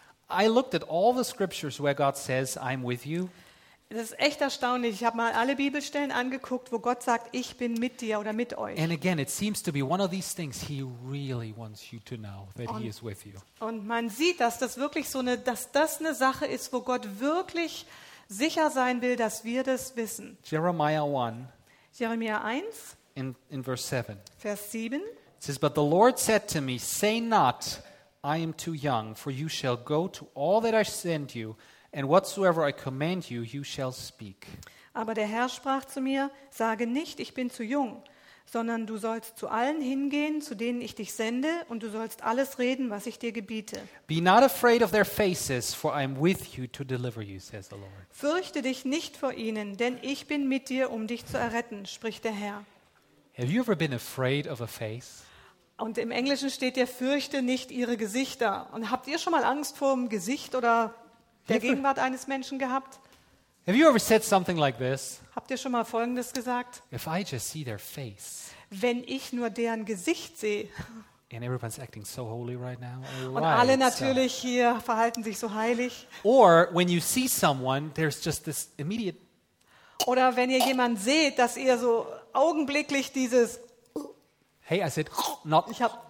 I looked at all the scriptures where God says, "I'm with you." Das ist echt erstaunlich. Ich habe mal alle Bibelstellen angeguckt, wo Gott sagt, ich bin mit dir oder mit euch. And again, it seems to be one of these things he really wants you to know that he is with you. Und man sieht, dass das wirklich dass das eine Sache ist, wo Gott wirklich sicher sein will, dass wir das wissen. Jeremiah 1 Jeremia 1, in verse 7. Vers 7. It says, "But the Lord said to me, say not, I am too young, for you shall go to all that I send you, and whatsoever I command you, you shall speak." Aber der Herr sprach zu mir, sage nicht, ich bin zu jung, sondern du sollst zu allen hingehen, zu denen ich dich sende, und du sollst alles reden, was ich dir gebiete. Be not afraid of their faces, for I am with you to deliver you, says the Lord. Fürchte dich nicht vor ihnen, denn ich bin mit dir, um dich zu erretten, spricht der Herr. Have you ever been afraid of a face? Und im Englischen steht ja, fürchte nicht ihre Gesichter. Und habt ihr schon mal Angst vor dem Gesicht oder der Ja, Gegenwart eines Menschen gehabt? Have you ever said something like this? Habt ihr schon mal Folgendes gesagt? If I just see their face, Wenn ich nur deren Gesicht sehe, and everyone's acting so holy right now. und Right, alle so- natürlich hier verhalten sich so heilig, Or when you see someone, there's just this immediate, oder wenn ihr jemanden seht, dass ihr so augenblicklich dieses, hey, I said, not, ich habe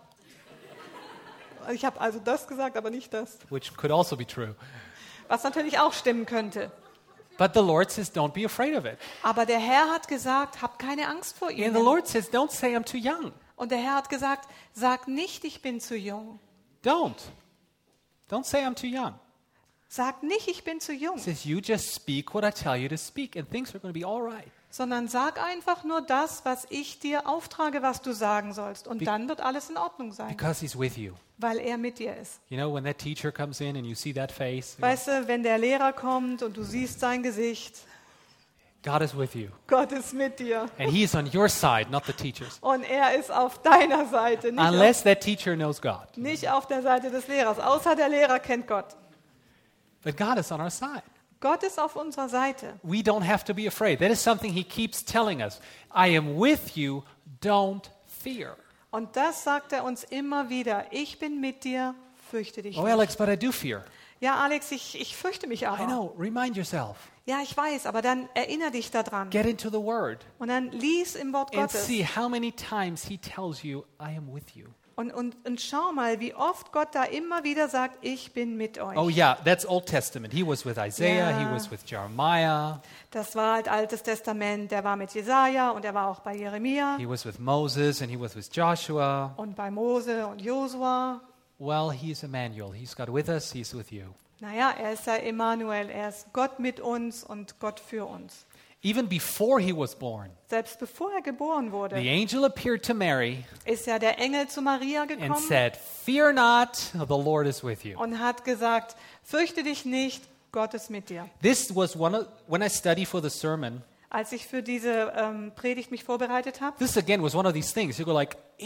also das gesagt, aber nicht das, which could also be true. was natürlich auch stimmen könnte. But the Lord says, don't be afraid of it. Aber der Herr hat gesagt, habt keine Angst vor And the ihnen. Lord says, don't say I'm too young. Und der Herr hat gesagt, sag nicht, ich bin zu jung. Don't. Don't say I'm too young. Sag nicht, ich bin zu jung, He says, you just speak what I tell you to speak, and things are going to be all right. sondern sag einfach nur das, was ich dir auftrage, was du sagen sollst. Und dann wird alles in Ordnung sein, Because he's with you. weil er mit dir ist. You know, when that teacher comes in and you see that face, you go, Weißt du, wenn der Lehrer kommt und du siehst sein Gesicht, God is with you. Gott ist mit dir. And he is on your side, not the teacher's. Und er ist auf deiner Seite, Unless that teacher knows God. nicht auf der Seite des Lehrers. Außer der Lehrer kennt Gott. But God is on our side. Gott ist auf unserer Seite. We don't have to be afraid. That is something he keeps telling us. I am with you, don't fear. Und das sagt er uns immer wieder. Ich bin mit dir, fürchte dich Oh, nicht. Alex, but I do fear. Ja, Alex, ich fürchte mich I aber. know. Remind yourself. Ja, ich weiß, aber dann erinnere dich daran. Get into the Word Und dann lies im Wort and Gottes. see how many times he tells you, I am with you. Und schau mal, wie oft Gott da immer wieder sagt, ich bin mit euch. Oh, yeah, that's Old Testament. He was with Isaiah, he Ja. was with Jeremiah, Das war halt Altes Testament. Der war mit Jesaja und er war auch bei Jeremia he was with Moses, and he was with Joshua. und bei Mose und Josua. Well, he's Emmanuel. He's God with us, he's with you. Naja, er ist ja Emmanuel. Er ist Gott mit uns und Gott für uns. Even before he was born, Selbst bevor er geboren the wurde, angel appeared to Mary ist ja der Engel zu Maria and gekommen said, "Fear not, the Lord is with you." und hat gesagt, fürchte dich nicht, Gott ist mit dir. This was when I studied for the sermon, Als ich für diese Predigt mich vorbereitet habe, this again was one of these things. You go like, it's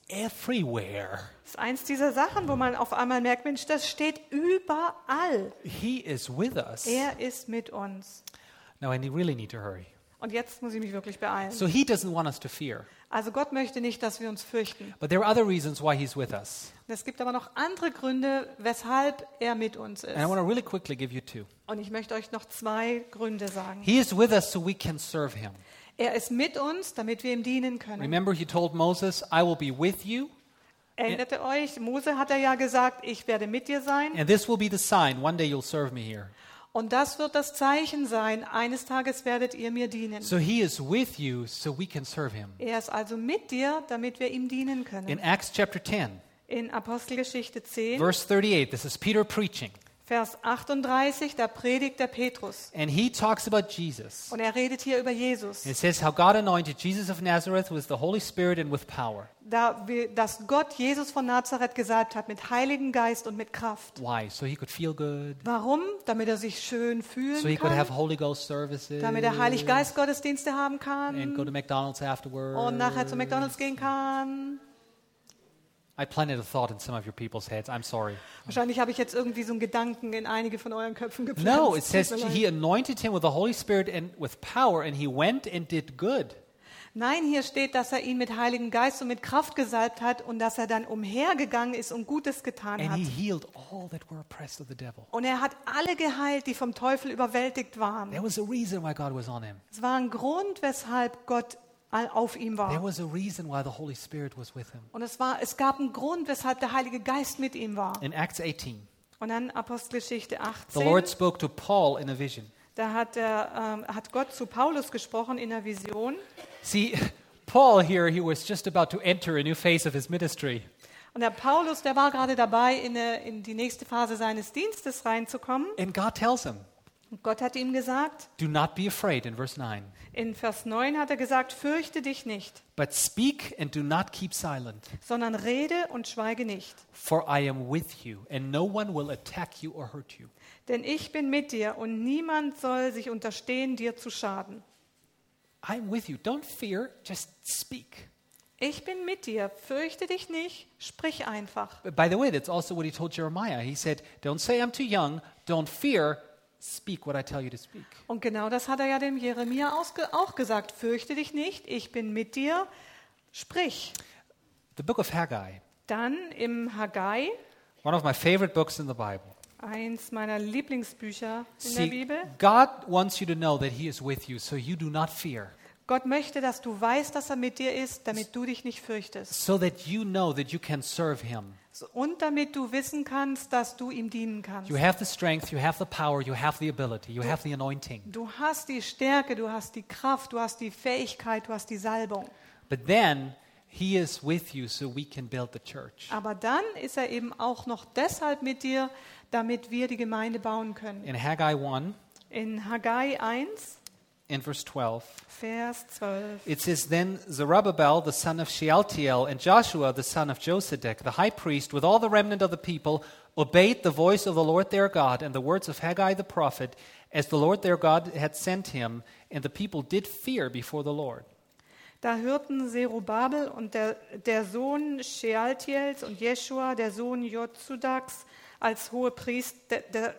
everywhere. Das ist eins dieser Sachen, wo man auf einmal merkt, Mensch, das steht überall. He is with us. Er ist mit uns. Now, I really need to hurry. Und jetzt muss ich mich wirklich beeilen. So he doesn't want us to fear. Also Gott möchte nicht, dass wir uns fürchten. But there are other reasons why he's with us. Es gibt aber noch andere Gründe, weshalb er mit uns ist. And I want to really quickly give you two. Und ich möchte euch noch 2 Gründe sagen. He is with us so we can serve him. Er ist mit uns, damit wir ihm dienen können. Remember, he told Moses, I will be with you, Erinnert ihr euch? Mose hat ja gesagt, ich werde mit dir sein. and this will be the sign. One day you'll serve me here. Und das wird das Zeichen sein. Eines Tages werdet ihr mir dienen. So he is with you so we can serve him. Er ist also mit dir, damit wir ihm dienen In können. Acts chapter 10, In Apostelgeschichte 10, verse 38, this is Peter preaching. Vers 38, da predigt der Petrus. And he talks about Jesus. Und er redet hier über Jesus. And it says how God anointed Jesus of Nazareth with the Holy Spirit and with power. Dass Gott Jesus von Nazareth gesalbt hat mit Heiligen Geist und mit Kraft. Why? So he could feel good. Warum? Damit er sich schön So fühlen he could have kann. Holy Ghost services. Damit er Heilig-Geist-Gottesdienste haben And go to kann. McDonald's afterwards. Und nachher zu McDonald's gehen kann. I planted a thought in some of your people's heads. I'm sorry. Wahrscheinlich habe ich jetzt irgendwie so einen Gedanken in einige von euren Köpfen gepflanzt. No, it Tut says mir leid. he anointed him with the Holy Spirit and with power, and he went and did good. Nein, hier steht, dass er ihn mit Heiligen Geist und mit Kraft gesalbt hat und dass er dann umhergegangen ist und Gutes getan And hat. he healed all that were oppressed of the devil. Und er hat alle geheilt, die vom Teufel überwältigt waren. There was a reason why God was on him. Es war ein Grund, weshalb Gott auf ihm There war. was a reason why the Holy Spirit was with him. Und es gab einen Grund, weshalb der Heilige Geist mit ihm war. In Acts 18, Und dann Apostelgeschichte the Lord 18, spoke to Paul in a vision. da hat Gott zu Paulus gesprochen in der Vision. See, Paul here, he was just about to enter a new phase of his ministry. Und der Paulus, der war gerade dabei, in die nächste Phase seines Dienstes reinzukommen. And God tells him, Und Gott hat ihm gesagt, do not be afraid, in verse 9, in Vers 9 hat er gesagt, fürchte dich nicht, but speak and do not keep silent, sondern rede und schweige nicht. for I am with you, and no one will attack you or hurt you. Denn ich bin mit dir und niemand soll sich unterstehen, dir zu schaden. I'm with you. Don't fear, just speak. Ich bin mit dir, fürchte dich nicht, sprich einfach. But by the way, that's also what he told Jeremiah. He said, don't say I'm too young, don't fear, speak what I tell you to speak. Und genau das hat er ja dem Jeremia auch gesagt. Fürchte dich nicht, ich bin mit dir, sprich. The book of Haggai, Dann im Haggai, one of my favorite books in the Bible. eins meiner Lieblingsbücher in der See, Bibel. God wants you to know that he is with you, so you do not fear. Gott möchte, dass du weißt, dass er mit dir ist, damit du dich nicht fürchtest. So that you know that you can serve him. Und damit du wissen kannst, dass du ihm dienen kannst. You have the strength, you have the power, you have the ability, you have the anointing. Du hast die Stärke, du hast die Kraft, du hast die Fähigkeit, du hast die Salbung. But then he is with you so we can build the church. Aber dann ist er eben auch noch deshalb mit dir, damit wir die Gemeinde bauen können. In Haggai 1, In Haggai 1, in verse 12, Vers 12. it says, Then Zerubbabel, the son of Shealtiel, and Joshua, the son of Josedek, the high priest, with all the remnant of the people, obeyed the voice of the Lord their God and the words of Haggai the prophet, as the Lord their God had sent him, and the people did fear before the Lord. Da hörten Zerubabel und der Sohn Shealtiels und Jeschua, der Sohn Jozudaks, als Hohepriester,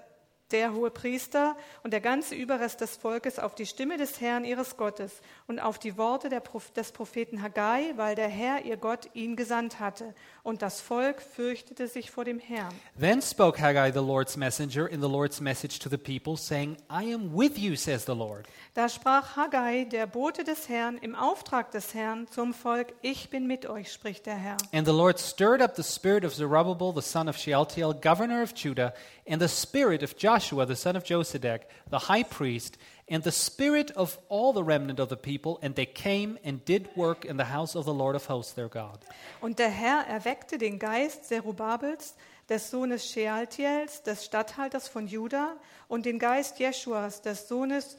der Hohepriester und der ganze Überrest des Volkes auf die Stimme des Herrn ihres Gottes und auf die Worte des Propheten Haggai, weil der Herr ihr Gott ihn gesandt hatte. Und das Volk fürchtete sich vor dem Herrn. Then spoke Haggai the Lord's messenger in the Lord's message to the people, saying, I am with you, says the Lord. Da sprach Haggai, der Bote des Herrn, im Auftrag des Herrn zum Volk, ich bin mit euch, spricht der Herr. And the Lord stirred up the spirit of Zerubbabel, the son of Shealtiel, governor of Judah, and the spirit of Joshua, the son of Josedek, the high priest, and the spirit of all the remnant of the people, and they came and did work in the house of the Lord of hosts, their God. Und der Herr erweckte den Geist Zerubabels, des Sohnes Shealtiels, des Statthalters von Juda, und den Geist Jeschuas, des Sohnes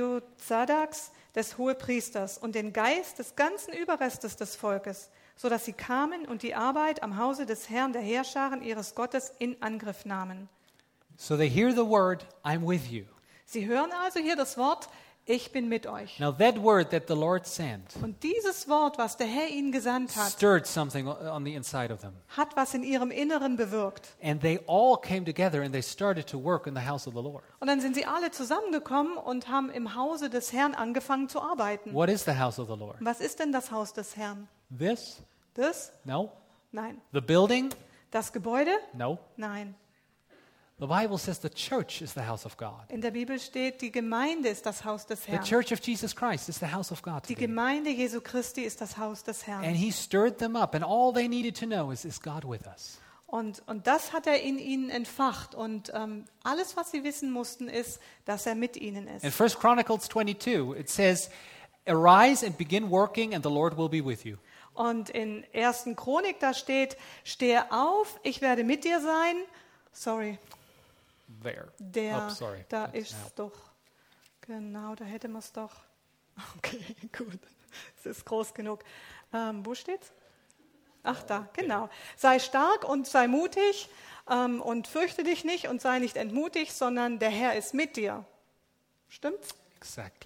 Jozadaks, des Hohepriesters, und den Geist des ganzen Überrestes des Volkes, so dass sie kamen und die Arbeit am Hause des Herrn der Heerscharen ihres Gottes in Angriff nahmen. So they hear the word, I'm with you. Sie hören also hier das Wort, ich bin mit euch. Now that word that the Lord sent Und dieses Wort, was der Herr ihnen gesandt hat, stirred something on the inside of them. hat was in ihrem Inneren bewirkt. And they all came together and they started to work in the house of the Lord. Und dann sind sie alle zusammengekommen und haben im Hause des Herrn angefangen zu arbeiten. What is the house of the Lord? Was ist denn das Haus des Herrn? This? Das? No. Nein. The building? Das Gebäude? No. Nein. The Bible says the church is the house of God. In der Bibel steht, die Gemeinde ist das Haus des The Herrn. church of Jesus Christ is the house of God Die today. Gemeinde Jesu Christi ist das Haus des And Herrn. he stirred them up, and all they needed to know is God with us? Und das hat er in ihnen entfacht. Und alles, was sie wissen mussten, ist, dass er mit ihnen In ist. 1 Chronicles 22, it says, "Arise and begin working, and the Lord will be with you." Und in 1. Chronik, da steht, stehe auf, ich werde mit dir sein. Sorry, There. der, Sorry. da That's ist now. doch, genau, da hätte man es doch. Okay, gut, es ist groß genug. Wo steht's? Ach, da, genau. Sei stark und sei mutig und fürchte dich nicht und sei nicht entmutigt, sondern der Herr ist mit dir. Stimmt's? Exactly.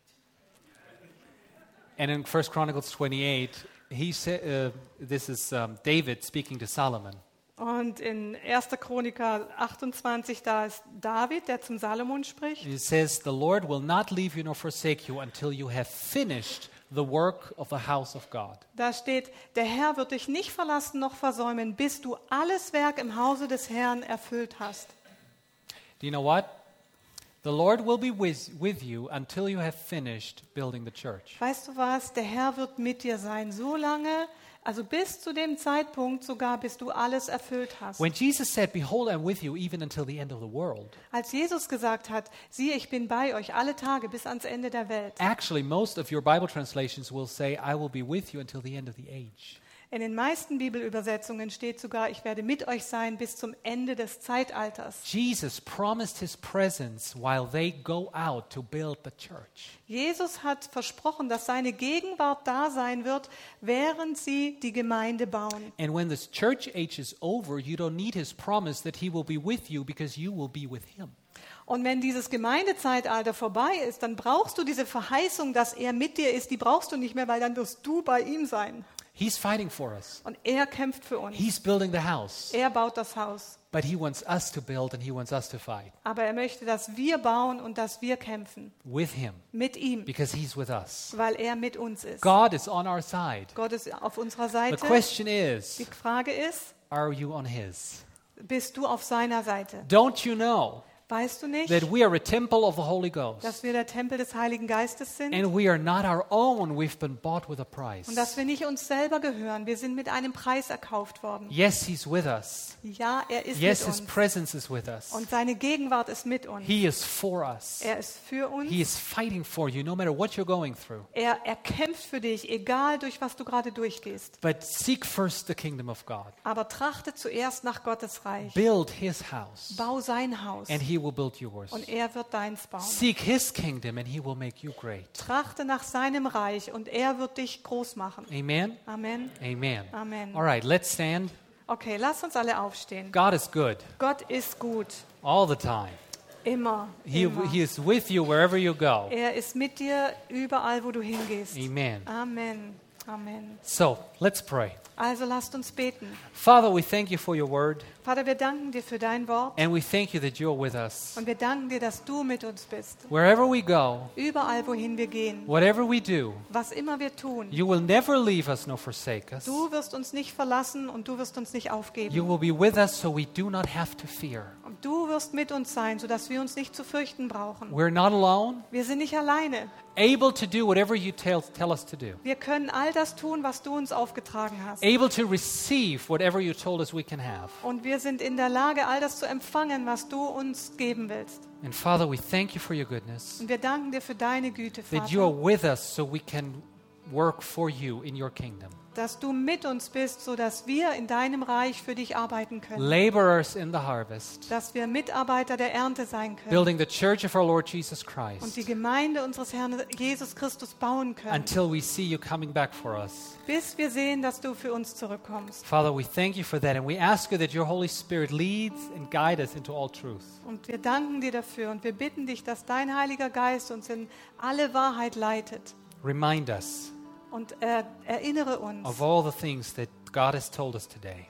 And in 1 Chronicles 28, he said, this is David speaking to Solomon. Und in 1. Chroniker 28, da ist David, der zum Salomon spricht. It says, "The Lord will not leave you nor forsake you until you have finished the work of the house of God." Da steht, der Herr wird dich nicht verlassen noch versäumen, bis du alles Werk im Hause des Herrn erfüllt hast. Do you know what? The Lord will be with you until you have finished building the church. Weißt du was? Der Herr wird mit dir sein, so lange, also bis zu dem Zeitpunkt sogar, bis du alles erfüllt hast. When Jesus said, "Behold, I'm with you even until the end of the world," Als Jesus gesagt hat, siehe, ich bin bei euch alle Tage bis ans Ende der Welt. actually most of your Bible translations will say, "I will be with you until the end of the age." In den meisten Bibelübersetzungen steht sogar, ich werde mit euch sein bis zum Ende des Zeitalters. Jesus promised his presence while they go out to build the church. Jesus hat versprochen, dass seine Gegenwart da sein wird, während sie die Gemeinde bauen. And when this church age is over, you don't need his promise that he will be with you because you will be with him. Und wenn dieses Gemeindezeitalter vorbei ist, dann brauchst du diese Verheißung, dass er mit dir ist, die brauchst du nicht mehr, weil dann wirst du bei ihm sein. He's fighting for us. Und er kämpft für uns. He's building the house. Er baut das Haus. But he wants us to build and he wants us to fight Aber er möchte, dass wir bauen und dass wir kämpfen. with him Mit ihm, because he's with us. weil er mit uns ist. God is on our side. Gott ist auf unserer The Seite. question is, Die Frage ist, are you on his? bist du auf seiner Seite? Don't you know Weißt du nicht, that we are a temple of the Holy Ghost? dass wir der Tempel des Heiligen Geistes sind? And we are not our own. We've been bought with a price. Und dass wir nicht uns selber gehören. Wir sind mit einem Preis erkauft worden. Yes, he's with us. Ja, er ist Yes, mit his uns. presence is with us. Und seine Gegenwart ist mit uns. He is for us. Er ist für uns. He is fighting for you no matter what you're going through. Er kämpft für dich, egal durch was du gerade durchgehst. But seek first the kingdom of God. Aber trachte zuerst nach Gottes Reich. Build his house, Bau sein Haus. and he will build yours. Und er wird deins bauen. Seek his kingdom, and he will make you great. Trachte nach seinem Reich und er wird dich groß machen. Amen? Amen. Amen. Amen. All right, let's stand. Okay, lass uns alle aufstehen. God is good Gott ist gut. all the time. Immer. He Immer. is with you wherever you go. Er ist mit dir überall, wo du hingehst. Amen. Amen. Amen. So, let's pray. Also lasst uns beten. Father, we thank you for your word, Vater, wir danken dir für dein Wort and we thank you that you're with us. und wir danken dir, dass du mit uns bist. Wherever we go, Überall, wohin wir gehen, whatever we do, was immer wir tun, you will never leave us nor forsake us. du wirst uns nicht verlassen und du wirst uns nicht aufgeben. You will be with us so we do not have to fear. Und du wirst mit uns sein, sodass wir uns nicht zu fürchten brauchen. We're not alone, Wir sind nicht alleine. able to do whatever you tell us to do, Wir können all das tun, was du uns aufgetragen hast. able to receive whatever you told us we can have. Und wir sind in der Lage, all das zu empfangen, was du uns geben willst. And Father, we thank you for your goodness, Und wir danken dir für deine Güte, that you are Vater, with us so we can work for you in your kingdom. dass du mit uns bist, sodass wir in deinem Reich für dich arbeiten können. Laborers in the harvest, Dass wir Mitarbeiter der Ernte sein können. building the church of our Lord Jesus Und Christ die Gemeinde unseres Herrn Jesus Christus bauen können. until we see you coming back for us. Bis wir sehen, dass du für uns zurückkommst. Father, we thank you for that, and we ask you that your Holy Spirit leads and guide us into all truth. Und wir danken dir dafür und wir bitten dich, dass dein Heiliger Geist uns in alle Wahrheit leitet. Remind us Und erinnere uns, of all the things that God has told us today.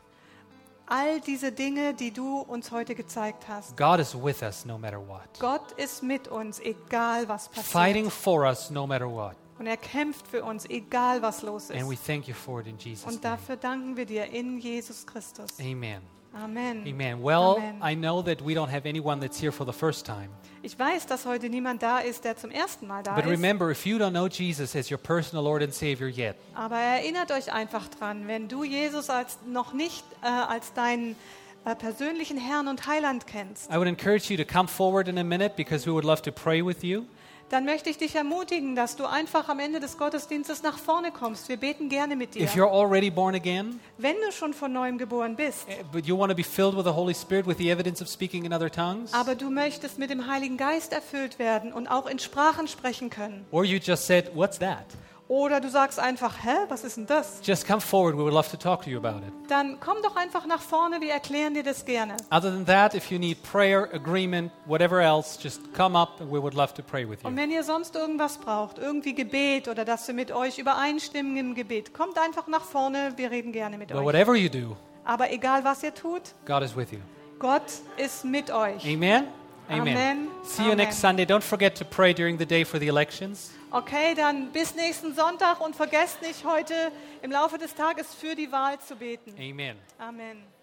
all diese Dinge, die du uns heute gezeigt hast. God is with us no matter what, Gott ist mit uns, egal was passiert. fighting for us no matter what. Und er kämpft für uns, egal was los And we ist. thank you for it in Jesus' Und name. dafür danken wir dir in Jesus Christus. Amen. Amen. Amen. Well, Amen. I know that we don't have anyone that's here for the first time. Ich weiß, dass heute niemand da ist, der zum ersten Mal da But ist. remember, if you don't know Jesus as your personal Lord and Savior yet, Aber erinnert euch einfach dran, wenn du Jesus noch nicht als deinen persönlichen Herrn und Heiland kennst, I would encourage you to come forward in a minute because we would love to pray with you. dann möchte ich dich ermutigen, dass du einfach am Ende des Gottesdienstes nach vorne kommst. Wir beten gerne mit dir. If you're already born again, Wenn du schon von neuem geboren bist, but you want to be filled with the Holy Spirit with the evidence of speaking in other tongues, aber du möchtest mit dem Heiligen Geist erfüllt werden und auch in Sprachen sprechen können. or you just said, "What's that?" Oder du sagst einfach, hä, was ist denn das? Just come forward. We would love to talk to you about it. Dann komm doch einfach nach vorne, wir erklären dir das gerne. Other than that, if you need prayer, agreement, whatever else, just come up and we would love to pray with Und you. wenn ihr sonst irgendwas braucht, irgendwie Gebet oder dass wir mit euch übereinstimmen im Gebet, kommt einfach nach vorne, wir reden gerne mit But euch. whatever you do, Aber egal was ihr tut, God is with you. Gott ist mit euch. Amen? Amen. See you Amen. next Sunday. Don't forget to pray during the day for the elections. Okay, dann bis nächsten Sonntag und vergesst nicht, heute im Laufe des Tages für die Wahl zu beten. Amen. Amen.